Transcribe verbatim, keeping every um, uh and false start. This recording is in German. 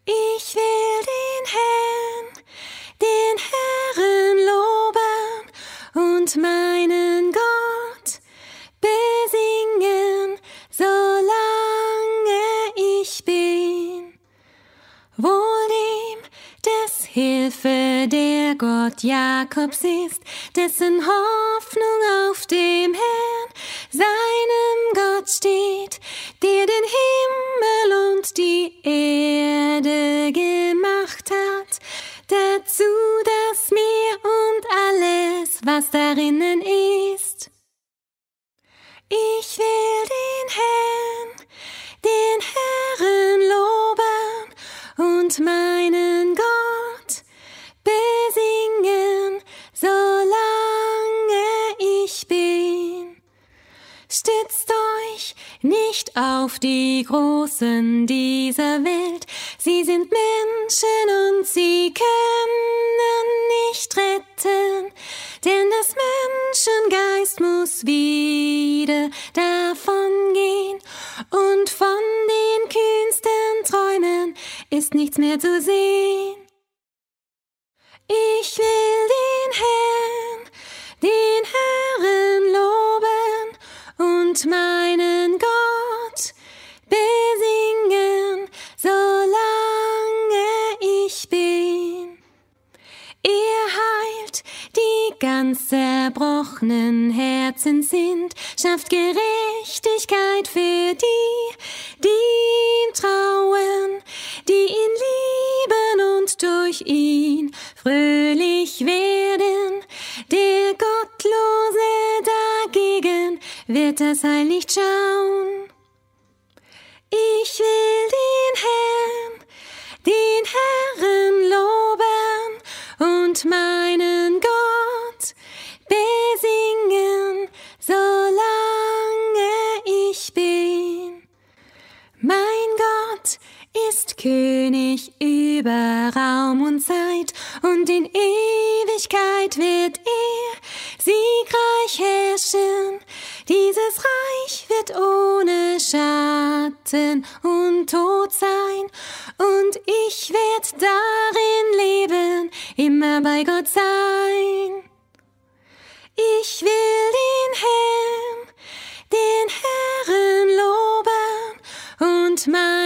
Ich will den Herrn, den Herrn loben und meinen Gott besingen, solange ich bin. Wohl dem, des Hilfe der Gott Jakobs ist, dessen Hoffnung auf dem Herrn, seinem Gott steht, der den Himmel und die Erde gemacht hat, dazu das Meer und alles, was darinnen ist. Ich will den Herrn, den Herrn loben und meinen Gott besingen, solange ich bin. Stützt euch nicht auf die Großen dieser Welt, sie sind Menschen und sie können nicht retten, denn des Menschengeist muss wieder davon gehen und von den kühnsten Träumen ist nichts mehr zu sehen. Ich will den Herrn, den Herrn loben und meinen Gott besingen, solange ich bin. Er heilt, die ganz zerbrochenen Herzen sind, schafft Gerechtigkeit für die, die ihm trauen, die ihn lieben und durch ihn fröhlich werden. Der Gottlose dagegen wird das Heil nicht schauen. Ich will den Herrn, den Herrn loben und meinen Gott besingen, solange ich bin. Mein Gott ist König über Raum und Zeit, und in Ewigkeit wird er siegreich herrschen. Dieses Reich wird ohne Schatten und Tod sein, und ich werd darin leben, immer bei Gott sein. Ich will den Herrn, den Herrn loben und mein